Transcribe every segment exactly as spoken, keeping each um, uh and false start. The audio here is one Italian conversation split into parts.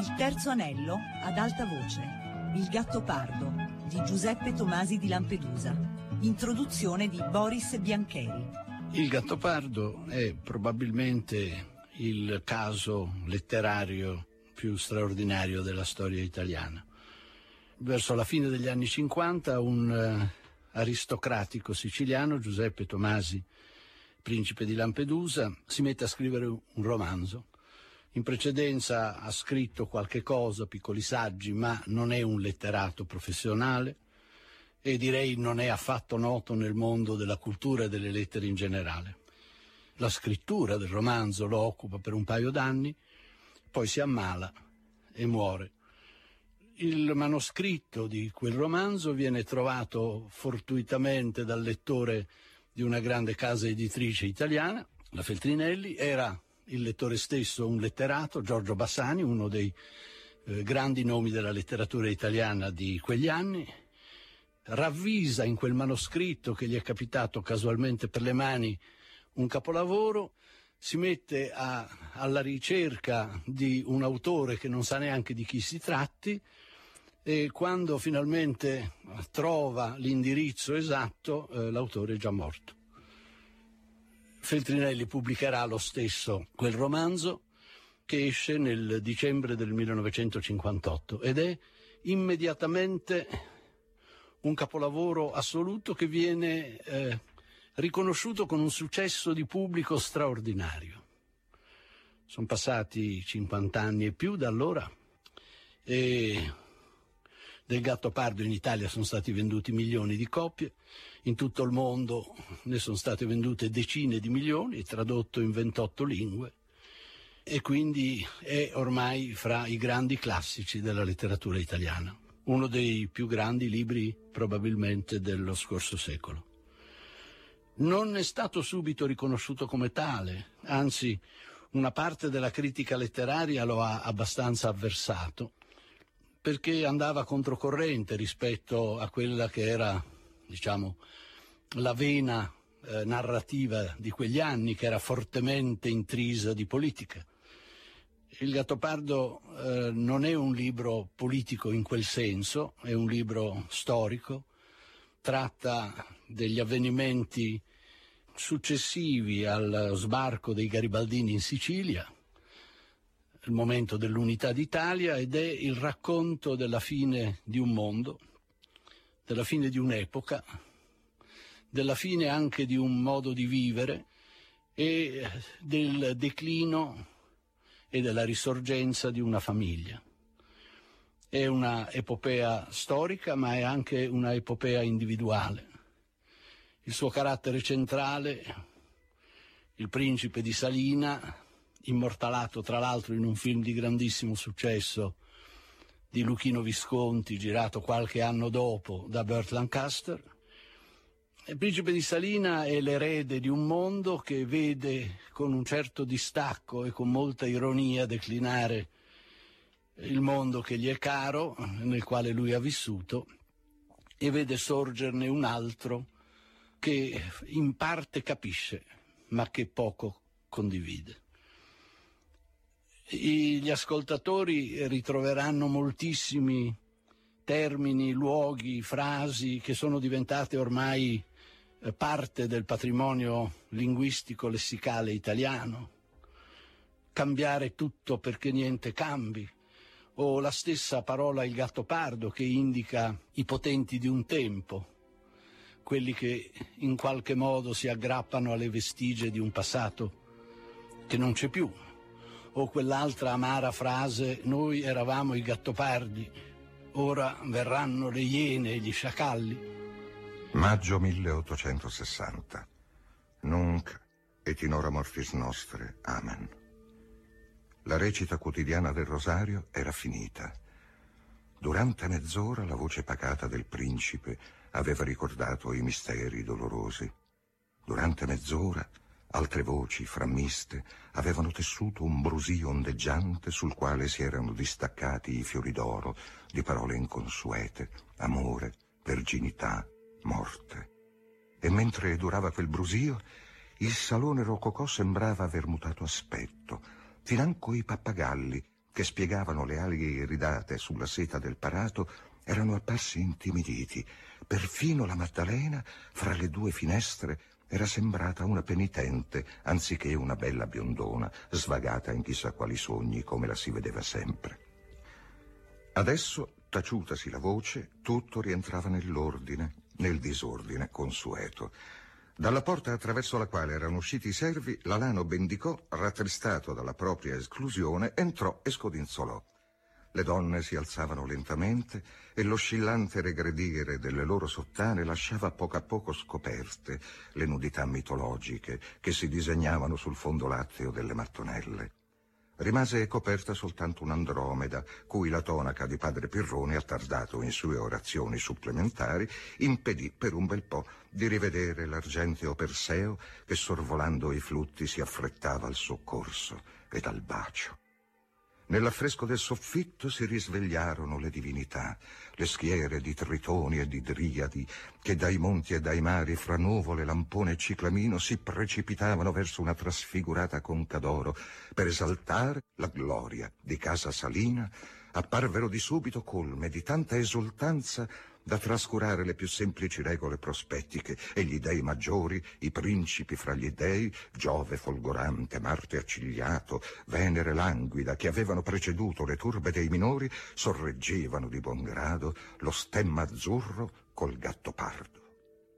Il terzo anello ad alta voce. Il Gattopardo di Giuseppe Tomasi di Lampedusa. Introduzione di Boris Biancheri. Il Gattopardo è probabilmente il caso letterario più straordinario della storia italiana. Verso la fine degli anni cinquanta un uh, aristocratico siciliano, Giuseppe Tomasi, principe di Lampedusa, si mette a scrivere un romanzo. In precedenza ha scritto qualche cosa, piccoli saggi, ma non è un letterato professionale e direi non è affatto noto nel mondo della cultura e delle lettere in generale. La scrittura del romanzo lo occupa per un paio d'anni, poi si ammala e muore. Il manoscritto di quel romanzo viene trovato fortuitamente dal lettore di una grande casa editrice italiana, la Feltrinelli. Era il lettore stesso un letterato, Giorgio Bassani, uno dei eh, grandi nomi della letteratura italiana di quegli anni. Ravvisa in quel manoscritto, che gli è capitato casualmente per le mani, un capolavoro, si mette a, alla ricerca di un autore che non sa neanche di chi si tratti, e quando finalmente trova l'indirizzo esatto, eh, l'autore è già morto. Feltrinelli pubblicherà lo stesso quel romanzo, che esce nel dicembre del millenovecentocinquantotto ed è immediatamente un capolavoro assoluto che viene eh, riconosciuto con un successo di pubblico straordinario. Sono passati cinquanta anni e più da allora e del Gattopardo in Italia sono stati venduti milioni di copie, in tutto il mondo ne sono state vendute decine di milioni, tradotto in ventotto lingue, e quindi è ormai fra i grandi classici della letteratura italiana, uno dei più grandi libri probabilmente dello scorso secolo. Non è stato subito riconosciuto come tale, anzi una parte della critica letteraria lo ha abbastanza avversato, perché andava controcorrente rispetto a quella che era, diciamo, la vena eh, narrativa di quegli anni, che era fortemente intrisa di politica. Il Gattopardo eh, non è un libro politico in quel senso, è un libro storico, tratta degli avvenimenti successivi al sbarco dei garibaldini in Sicilia, il momento dell'unità d'Italia, ed è il racconto della fine di un mondo, della fine di un'epoca, della fine anche di un modo di vivere e del declino e della risorgenza di una famiglia. È una epopea storica, ma è anche una epopea individuale. Il suo carattere centrale, il principe di Salina, immortalato tra l'altro in un film di grandissimo successo di Luchino Visconti, girato qualche anno dopo da Burt Lancaster. Il principe di Salina è l'erede di un mondo che vede con un certo distacco e con molta ironia declinare il mondo che gli è caro, nel quale lui ha vissuto, e vede sorgerne un altro che in parte capisce, ma che poco condivide. Gli ascoltatori ritroveranno moltissimi termini, luoghi, frasi che sono diventate ormai parte del patrimonio linguistico lessicale italiano. Cambiare tutto perché niente cambi, o la stessa parola il Gattopardo, che indica i potenti di un tempo, quelli che in qualche modo si aggrappano alle vestigie di un passato che non c'è più. O quell'altra amara frase: noi eravamo i gattopardi, ora verranno le iene e gli sciacalli. Maggio milleottocentosessanta. Nunc et in hora mortis nostre. Amen. La recita quotidiana del rosario era finita. Durante mezz'ora la voce pacata del principe aveva ricordato i misteri dolorosi. Durante mezz'ora altre voci, frammiste, avevano tessuto un brusio ondeggiante sul quale si erano distaccati i fiori d'oro di parole inconsuete, amore, verginità, morte. E mentre durava quel brusio, il salone rococò sembrava aver mutato aspetto. Financo i pappagalli, che spiegavano le ali iridate sulla seta del parato, erano apparsi intimiditi. Perfino la Maddalena, fra le due finestre, era sembrata una penitente, anziché una bella biondona, svagata in chissà quali sogni, come la si vedeva sempre. Adesso, taciutasi la voce, tutto rientrava nell'ordine, nel disordine consueto. Dalla porta attraverso la quale erano usciti i servi, l'alano Bendicò, rattristato dalla propria esclusione, entrò e scodinzolò. Le donne si alzavano lentamente e l'oscillante regredire delle loro sottane lasciava a poco a poco scoperte le nudità mitologiche che si disegnavano sul fondo latteo delle mattonelle. Rimase coperta soltanto un'Andromeda, cui la tonaca di padre Pirrone, attardato in sue orazioni supplementari, impedì per un bel po' di rivedere l'argenteo Perseo che, sorvolando i flutti, si affrettava al soccorso ed al bacio. Nell'affresco del soffitto si risvegliarono le divinità, le schiere di Tritoni e di Driadi, che dai monti e dai mari, fra nuvole, lampone e ciclamino, si precipitavano verso una trasfigurata conca d'oro per esaltare la gloria di Casa Salina. Apparvero di subito colme di tanta esultanza da trascurare le più semplici regole prospettiche, e gli dei maggiori, i principi fra gli dei, Giove folgorante, Marte accigliato, Venere languida, che avevano preceduto le turbe dei minori, sorreggevano di buon grado lo stemma azzurro col gatto pardo.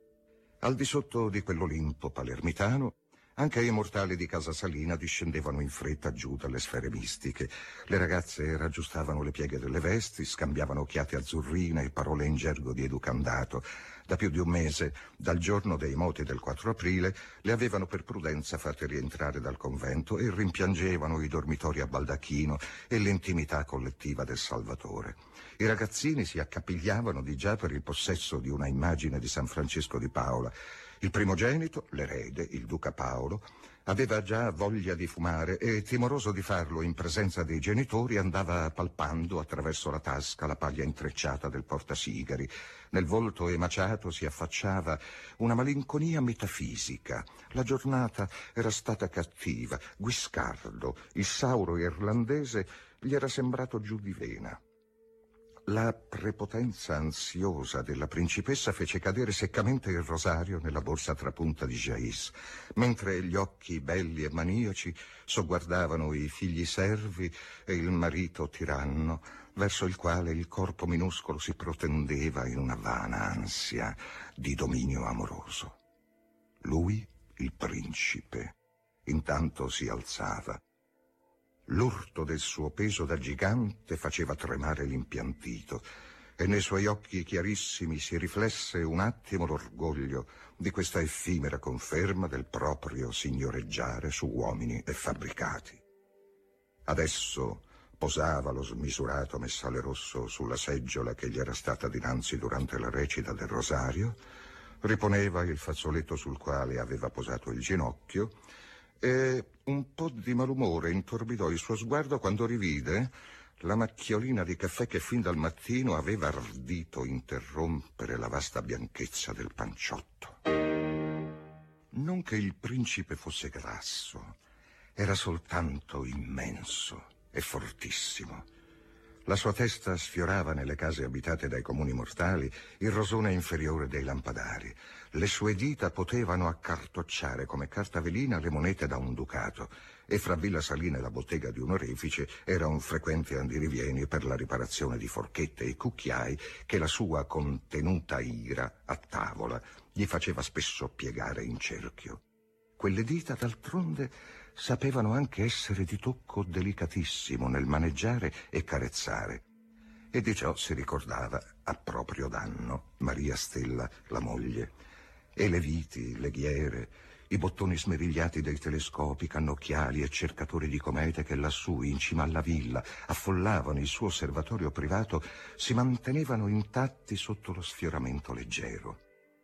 Al di sotto di quell'Olimpo palermitano, anche i mortali di Casa Salina discendevano in fretta giù dalle sfere mistiche. Le ragazze raggiustavano le pieghe delle vesti, scambiavano occhiate azzurrine e parole in gergo di educandato. Da più di un mese, dal giorno dei moti del quattro aprile, le avevano per prudenza fatte rientrare dal convento e rimpiangevano i dormitori a baldacchino e l'intimità collettiva del Salvatore. I ragazzini si accapigliavano di già per il possesso di una immagine di San Francesco di Paola. Il primogenito, l'erede, il duca Paolo, aveva già voglia di fumare e, timoroso di farlo in presenza dei genitori, andava palpando attraverso la tasca la paglia intrecciata del portasigari. Nel volto emaciato si affacciava una malinconia metafisica. La giornata era stata cattiva, Guiscardo, il sauro irlandese, gli era sembrato giù di vena. La prepotenza ansiosa della principessa fece cadere seccamente il rosario nella borsa trapunta di Jais, mentre gli occhi belli e maniaci sogguardavano i figli servi e il marito tiranno, verso il quale il corpo minuscolo si protendeva in una vana ansia di dominio amoroso. Lui, il principe, intanto si alzava. L'urto del suo peso da gigante faceva tremare l'impiantito e nei suoi occhi chiarissimi si riflesse un attimo l'orgoglio di questa effimera conferma del proprio signoreggiare su uomini e fabbricati. Adesso posava lo smisurato messale rosso sulla seggiola che gli era stata dinanzi durante la recita del rosario, riponeva il fazzoletto sul quale aveva posato il ginocchio e un po' di malumore intorbidò il suo sguardo quando rivide la macchiolina di caffè che fin dal mattino aveva ardito interrompere la vasta bianchezza del panciotto. Non che il principe fosse grasso, era soltanto immenso e fortissimo. La sua testa sfiorava nelle case abitate dai comuni mortali il rosone inferiore dei lampadari. Le sue dita potevano accartocciare come carta velina le monete da un ducato, e fra Villa Salina e la bottega di un orefice era un frequente andirivieni per la riparazione di forchette e cucchiai che la sua contenuta ira a tavola gli faceva spesso piegare in cerchio. Quelle dita, d'altronde, sapevano anche essere di tocco delicatissimo nel maneggiare e carezzare, e di ciò si ricordava a proprio danno Maria Stella, la moglie, e le viti, le ghiere, i bottoni smerigliati dei telescopi, cannocchiali e cercatori di comete che lassù, in cima alla villa, affollavano il suo osservatorio privato, si mantenevano intatti sotto lo sfioramento leggero.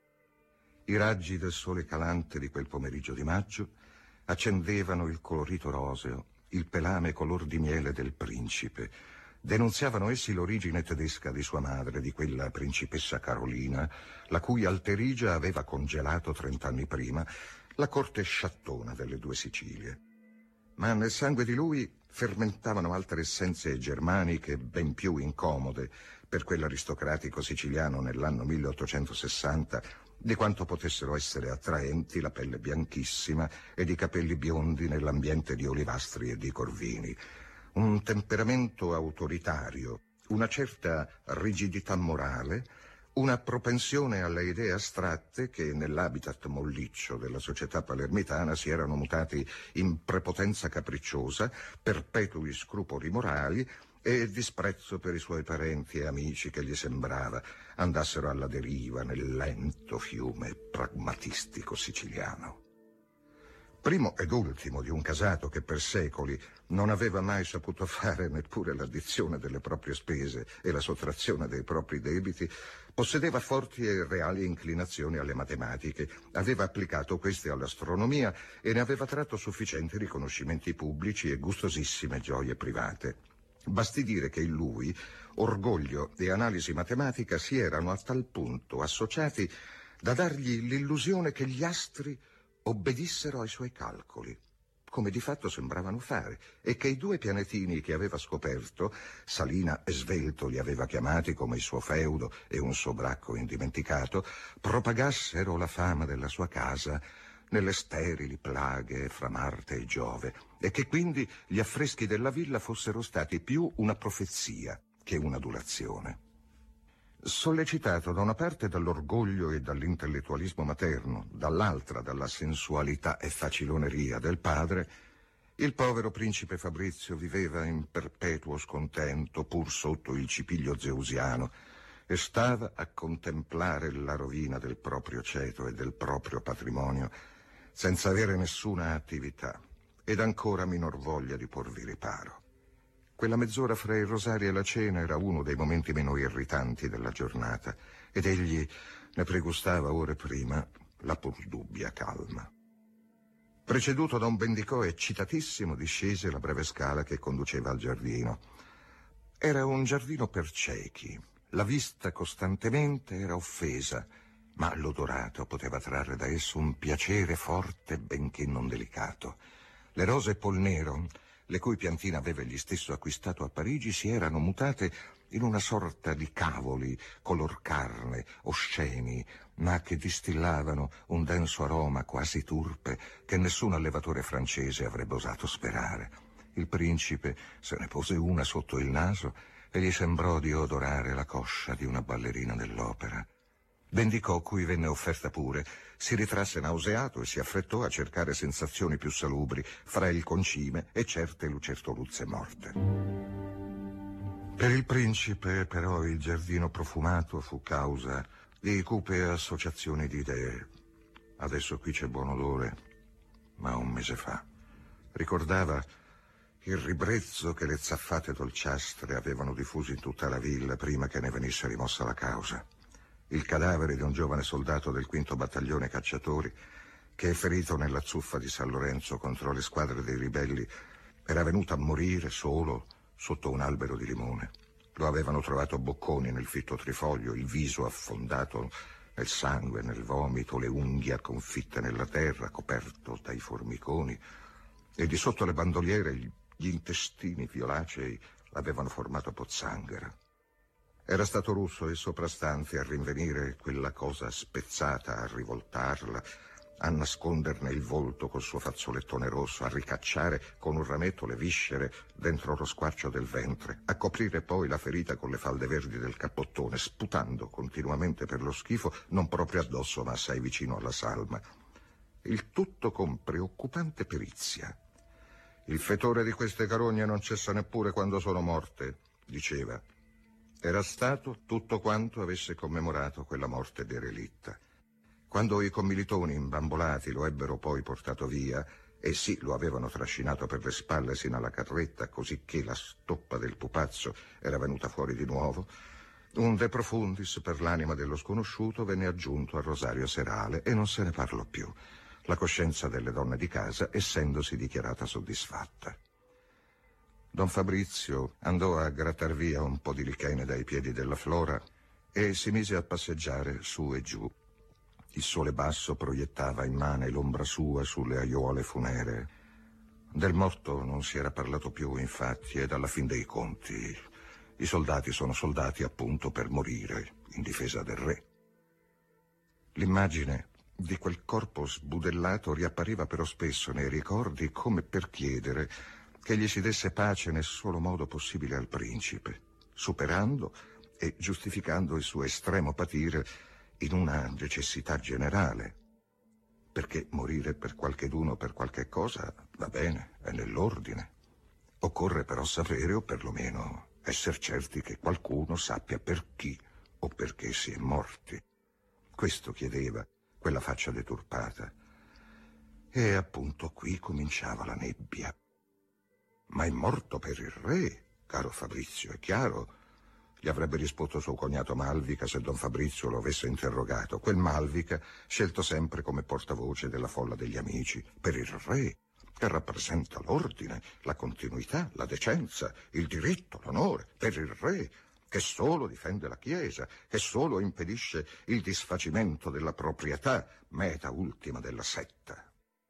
I raggi del sole calante di quel pomeriggio di maggio accendevano il colorito roseo, il pelame color di miele del principe. Denunziavano essi l'origine tedesca di sua madre, di quella principessa Carolina, la cui alterigia aveva congelato trent'anni prima la corte sciattona delle due Sicilie. Ma nel sangue di lui fermentavano altre essenze germaniche ben più incomode per quell'aristocratico siciliano nell'anno milleottocentosessanta di quanto potessero essere attraenti la pelle bianchissima ed i capelli biondi nell'ambiente di olivastri e di corvini. Un temperamento autoritario, una certa rigidità morale, una propensione alle idee astratte che nell'habitat molliccio della società palermitana si erano mutati in prepotenza capricciosa, perpetui scrupoli morali e disprezzo per i suoi parenti e amici che gli sembrava andassero alla deriva nel lento fiume pragmatistico siciliano. Primo ed ultimo di un casato che per secoli non aveva mai saputo fare neppure l'addizione delle proprie spese e la sottrazione dei propri debiti, possedeva forti e reali inclinazioni alle matematiche, aveva applicato queste all'astronomia e ne aveva tratto sufficienti riconoscimenti pubblici e gustosissime gioie private. Basti dire che in lui orgoglio e analisi matematica si erano a tal punto associati da dargli l'illusione che gli astri obbedissero ai suoi calcoli, come di fatto sembravano fare, e che i due pianetini che aveva scoperto, Salina e Svelto li aveva chiamati come il suo feudo e un sobracco indimenticato, propagassero la fama della sua casa nelle sterili plaghe fra Marte e Giove, e che quindi gli affreschi della villa fossero stati più una profezia che un'adulazione. Sollecitato da una parte dall'orgoglio e dall'intellettualismo materno, dall'altra dalla sensualità e faciloneria del padre, il povero principe Fabrizio viveva in perpetuo scontento pur sotto il cipiglio zeusiano e stava a contemplare la rovina del proprio ceto e del proprio patrimonio senza avere nessuna attività ed ancora minor voglia di porvi riparo. Quella mezz'ora fra il rosario e la cena era uno dei momenti meno irritanti della giornata ed egli ne pregustava ore prima la pur dubbia calma. Preceduto da un bendicò eccitatissimo, discese la breve scala che conduceva al giardino. Era un giardino per ciechi. La vista costantemente era offesa, ma l'odorato poteva trarre da esso un piacere forte benché non delicato. Le rose polnero, le cui piantine aveva egli stesso acquistato a Parigi, si erano mutate in una sorta di cavoli color carne, osceni, ma che distillavano un denso aroma quasi turpe che nessun allevatore francese avrebbe osato sperare. Il principe se ne pose una sotto il naso e gli sembrò di odorare la coscia di una ballerina dell'opera. Bendicò, cui venne offerta pure, si ritrasse nauseato e si affrettò a cercare sensazioni più salubri fra il concime e certe lucertoluzze morte. Per il principe, però, il giardino profumato fu causa di cupe associazioni di idee. Adesso qui c'è buon odore, ma un mese fa ricordava il ribrezzo che le zaffate dolciastre avevano diffuso in tutta la villa prima che ne venisse rimossa la causa. Il cadavere di un giovane soldato del quinto battaglione cacciatori che, ferito nella zuffa di San Lorenzo contro le squadre dei ribelli, era venuto a morire solo sotto un albero di limone. Lo avevano trovato bocconi nel fitto trifoglio, il viso affondato nel sangue, nel vomito, le unghie confitte nella terra, coperto dai formiconi, e di sotto le bandoliere gli intestini violacei avevano formato pozzanghera. Era stato russo e soprastante a rinvenire quella cosa spezzata, a rivoltarla, a nasconderne il volto col suo fazzolettone rosso, a ricacciare con un rametto le viscere dentro lo squarcio del ventre, a coprire poi la ferita con le falde verdi del cappottone, sputando continuamente per lo schifo, non proprio addosso ma assai vicino alla salma. Il tutto con preoccupante perizia. Il fetore di queste carogne non cessa neppure quando sono morte, diceva. Era stato tutto quanto avesse commemorato quella morte derelitta. Quando i commilitoni imbambolati lo ebbero poi portato via, e sì, lo avevano trascinato per le spalle sino alla carretta, così che la stoppa del pupazzo era venuta fuori di nuovo, un de profundis per l'anima dello sconosciuto venne aggiunto al rosario serale e non se ne parlò più, la coscienza delle donne di casa essendosi dichiarata soddisfatta. Don Fabrizio andò a grattar via un po' di lichene dai piedi della Flora e si mise a passeggiare su e giù. Il sole basso proiettava immane l'ombra sua sulle aiuole funeree. Del morto non si era parlato più, infatti, ed alla fin dei conti i soldati sono soldati appunto per morire in difesa del re. L'immagine di quel corpo sbudellato riappariva però spesso nei ricordi, come per chiedere che gli si desse pace nel solo modo possibile al principe, superando e giustificando il suo estremo patire in una necessità generale. Perché morire per qualcheduno per qualche cosa va bene, è nell'ordine. Occorre però sapere, o perlomeno essere certi che qualcuno sappia per chi o perché si è morti. Questo chiedeva quella faccia deturpata. E appunto qui cominciava la nebbia. Ma è morto per il re, caro Fabrizio, è chiaro. Gli avrebbe risposto suo cognato Malvica se don Fabrizio lo avesse interrogato. Quel Malvica, scelto sempre come portavoce della folla degli amici, per il re, che rappresenta l'ordine, la continuità, la decenza, il diritto, l'onore, per il re, che solo difende la Chiesa, che solo impedisce il disfacimento della proprietà, meta ultima della setta.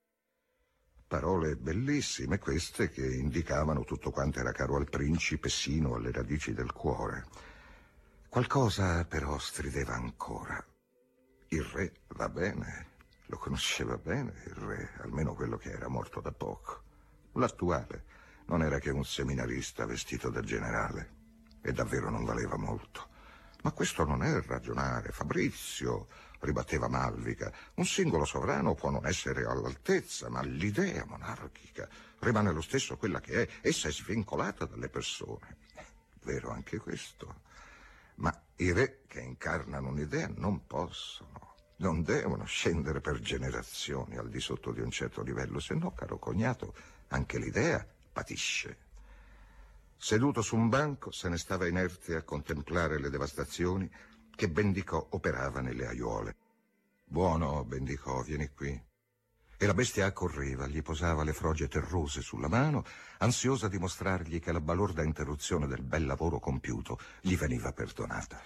Parole bellissime queste, che indicavano tutto quanto era caro al principe sino alle radici del cuore. Qualcosa però strideva ancora. Il re, va bene, lo conosceva bene il re, almeno quello che era morto da poco. L'attuale non era che un seminarista vestito da generale, e davvero non valeva molto. Ma questo non è ragionare, Fabrizio, ribatteva Malvica. Un singolo sovrano può non essere all'altezza, ma l'idea monarchica rimane lo stesso quella che è. Essa è svincolata dalle persone. Vero anche questo. Ma i re che incarnano un'idea non possono, non devono scendere per generazioni al di sotto di un certo livello, se no, caro cognato, anche l'idea patisce. Seduto su un banco, se ne stava inerte a contemplare le devastazioni che Bendicò operava nelle aiuole. Buono, Bendicò, vieni qui. E la bestia accorreva, gli posava le froge terrose sulla mano, ansiosa di mostrargli che la balorda interruzione del bel lavoro compiuto gli veniva perdonata.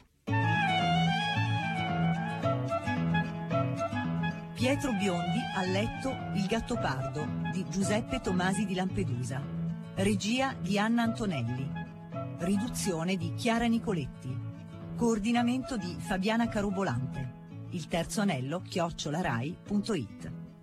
Pietro Biondi a letto Il Gattopardo di Giuseppe Tomasi di Lampedusa. Regia di Anna Antonelli. Riduzione di Chiara Nicoletti. Coordinamento di Fabiana Carobolante. Il terzo anello chiocciola rai punto it.